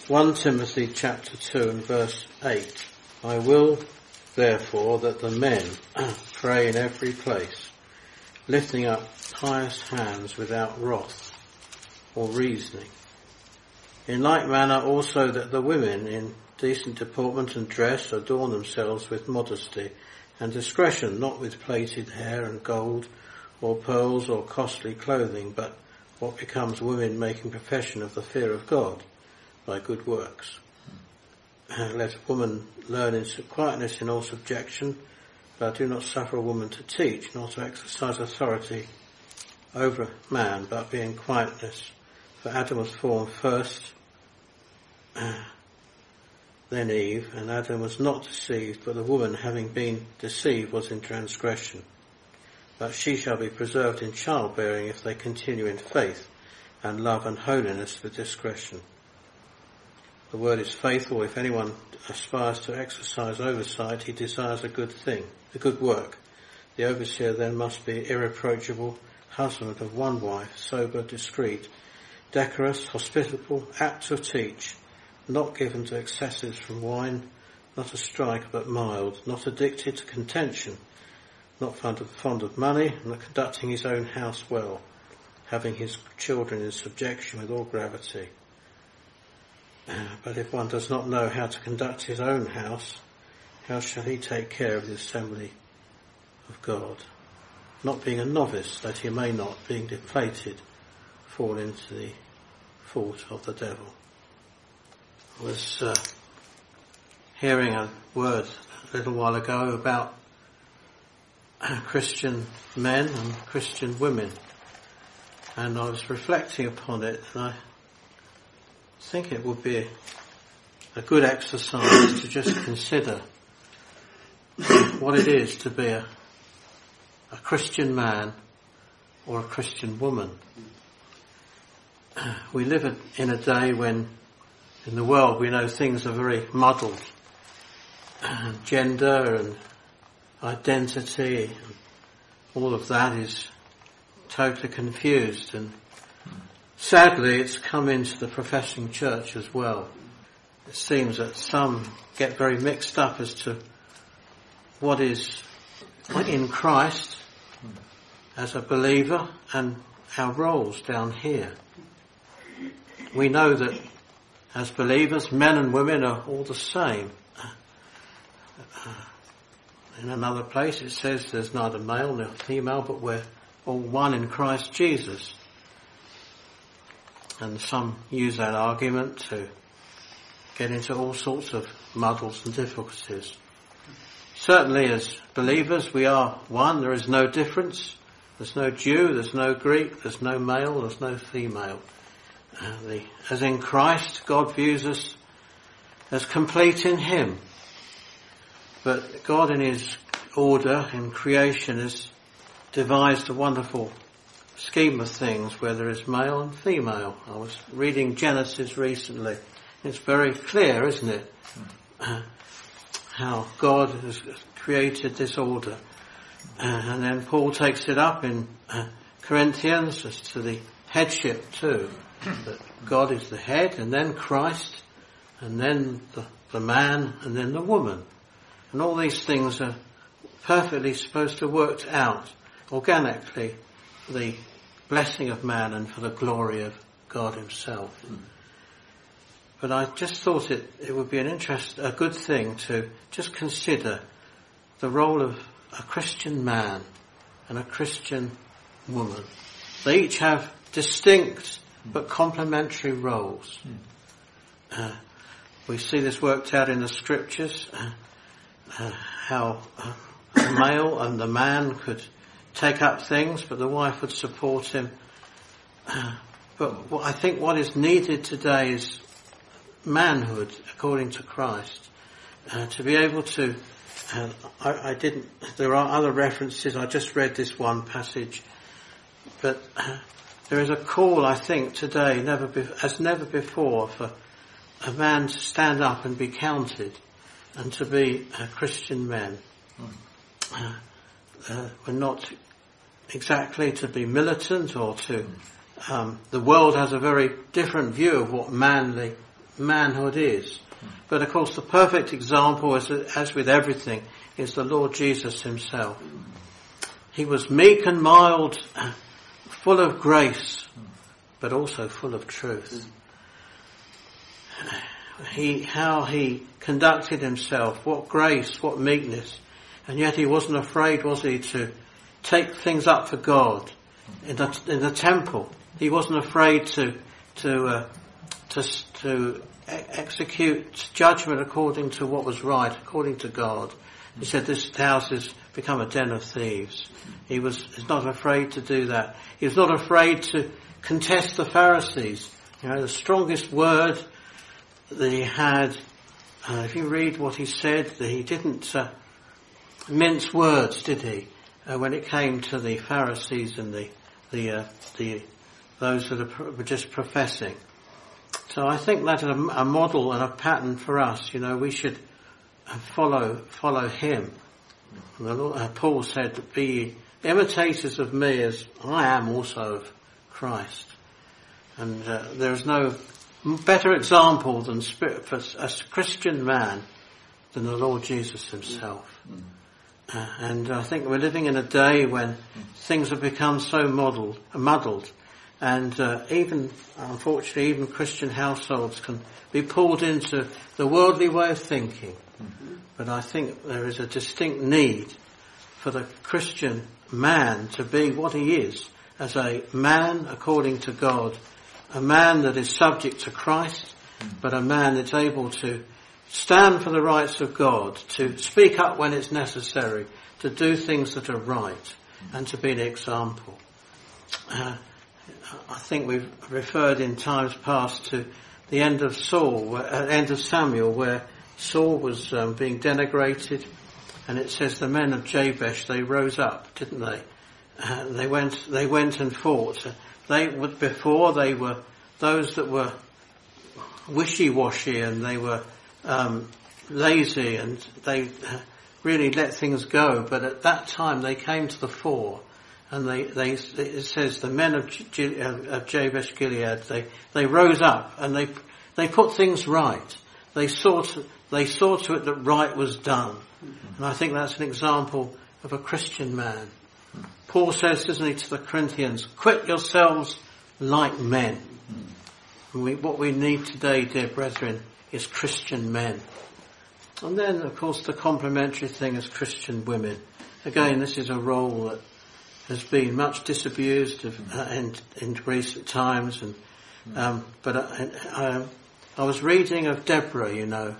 1 Timothy chapter 2 and verse 8. I will therefore that the men pray in every place, lifting up pious hands without wrath or reasoning. In like manner also that the women in decent deportment and dress adorn themselves with modesty and discretion, not with plaited hair and gold or pearls or costly clothing, but what becomes women making profession of the fear of God by good works. Let a woman learn in quietness in all subjection, but do not suffer a woman to teach, nor to exercise authority over man, but be in quietness. For Adam was formed first, then Eve, and Adam was not deceived, but the woman, having been deceived, was in transgression. But she shall be preserved in childbearing if they continue in faith and love and holiness with discretion. The word is faithful. If anyone aspires to exercise oversight, he desires a good thing, a good work. The overseer then must be irreproachable, husband of one wife, sober, discreet, decorous, hospitable, apt to teach, not given to excesses from wine, not a striker but mild, not addicted to contention, not fond of money, not conducting his own house well, having his children in subjection with all gravity. But if one does not know how to conduct his own house, how shall he take care of the assembly of God? Not being a novice, that he may not, being deflated, fall into the fault of the devil. I was hearing a word a little while ago about Christian men and Christian women, and I was reflecting upon it, and I think it would be a good exercise to just consider what it is to be a Christian man or a Christian woman. We live in a day when in the world we know things are very muddled. Gender and identity and all of that is totally confused, and sadly it's come into the professing church as well. It seems that some get very mixed up as to what is in Christ as a believer and our roles down here. We know that as believers, men and women are all the same. In another place it says there's neither male nor female, but we're all one in Christ Jesus. And some use that argument to get into all sorts of muddles and difficulties. Certainly as believers we are one, there is no difference. There's no Jew, there's no Greek, there's no male, there's no female. As in Christ, God views us as complete in Him. But God in His order in creation has devised a wonderful scheme of things where there is male and female. I was reading Genesis recently. It's very clear, isn't it? How God has created this order. And then Paul takes it up in Corinthians as to the headship too. That God is the head, and then Christ, and then the man, and then the woman. And all these things are perfectly supposed to work out organically for the blessing of man and for the glory of God Himself. But I just thought it would be a good thing to just consider the role of a Christian man and a Christian woman. They each have distinct but complementary roles. We see this worked out in the scriptures, how the male and the man could take up things, but the wife would support him. But I think what is needed today is manhood, according to Christ, to be able to. There are other references. I just read this one passage, but there is a call, I think, today, as never before, for a man to stand up and be counted, and to be Christian men. We're not exactly to be militant or to. The world has a very different view of what manly manhood is. But of course the perfect example, as with everything, is the Lord Jesus himself. He was meek and mild, full of grace, but also full of truth. How he conducted himself, what grace, what meekness, and yet he wasn't afraid, was he, to take things up for God in the temple. He wasn't afraid to execute judgment according to what was right, according to God. He said, this house has become a den of thieves. He's not afraid to do that. He was not afraid to contest the Pharisees. The strongest word that he had, if you read what he said, he didn't mince words, did he? When it came to the Pharisees and those that were just professing. So I think that's a model and a pattern for us. We should follow him. Paul said, "Be imitators of me as I am also of Christ." And there is no better example than for a Christian man than the Lord Jesus himself. And I think we're living in a day when things have become so muddled, and unfortunately, even Christian households can be pulled into the worldly way of thinking. But I think there is a distinct need for the Christian man to be what he is, as a man according to God, a man that is subject to Christ, but a man that's able to stand for the rights of God, to speak up when it's necessary, to do things that are right, and to be an example. I think we've referred in times past to the end of Samuel, where Saul was being denigrated, and it says the men of Jabesh, they rose up, didn't they? They went and fought. They were those that were wishy-washy, and they were lazy, and they really let things go. But at that time they came to the fore, and it says the men of Jabesh Gilead, they rose up and they put things right. They saw to it that right was done. And I think that's an example of a Christian man. Paul says, doesn't he, to the Corinthians, quit yourselves like men. And what we need today, dear brethren, is Christian men. And then, of course, the complementary thing is Christian women. Again, this is a role that has been much disabused in recent times. But I was reading of Deborah,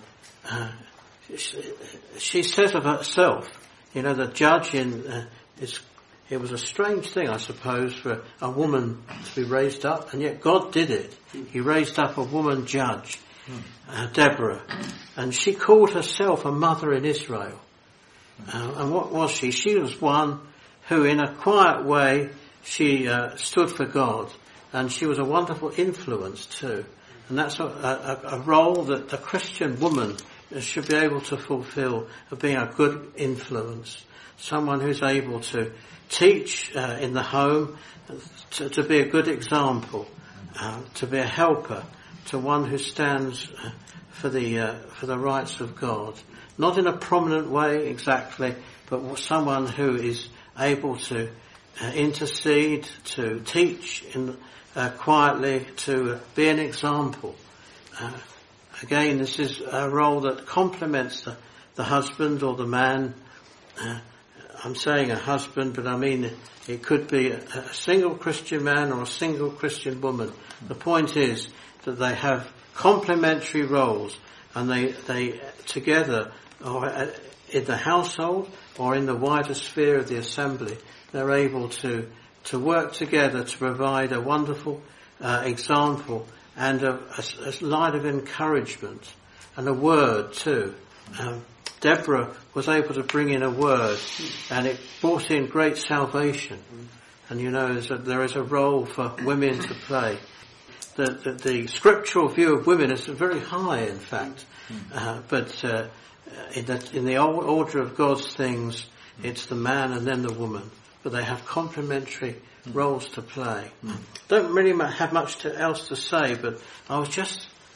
she says of herself, the judge it was a strange thing, I suppose, for a woman to be raised up, and yet God did it. He raised up a woman judge, Deborah, and she called herself a mother in Israel. And what was she? She was one who, in a quiet way, she stood for God, and she was a wonderful influence too. And that's a role that the Christian woman should be able to fulfill, of being a good influence, someone who's able to teach in the home, to be a good example, to be a helper, to one who stands for the rights of God, not in a prominent way exactly, but someone who is able to intercede, to teach quietly, to be an example. Again, this is a role that complements the husband or the man. I'm saying a husband, but I mean it could be a single Christian man or a single Christian woman. The point is that they have complementary roles, and they together, or in the household or in the wider sphere of the assembly, they're able to work together to provide a wonderful example and a light of encouragement and a word too. Deborah was able to bring in a word, and it brought in great salvation. And there is a role for women to play. The scriptural view of women is very high, in fact. But in the order of God's things, it's the man and then the woman. But they have complementary roles to play. Don't really have much else to say, but I was just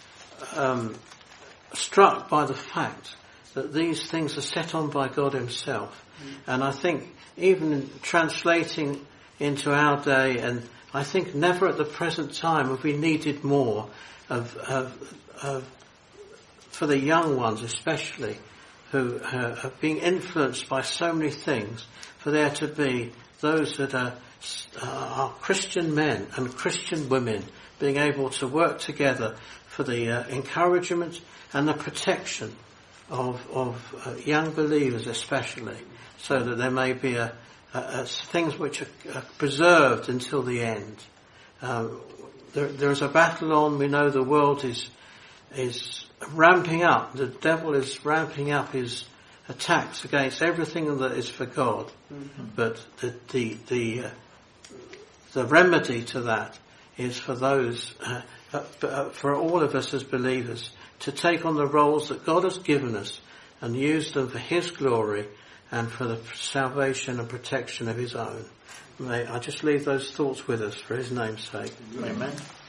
struck by the fact that these things are set on by God himself. And I think even in translating into our day, and I think never at the present time have we needed more of for the young ones especially, who are being influenced by so many things, for there to be those that are Christian men and Christian women being able to work together for the encouragement and the protection of young believers especially, so that there may be things which are preserved until the end. There is a battle on. We know the world is ramping up. The devil is ramping up his attacks against everything that is for God. Mm-hmm. But the remedy to that is for those, for all of us as believers, to take on the roles that God has given us and use them for his glory and for the salvation and protection of his own. May I just leave those thoughts with us for his name's sake. Amen.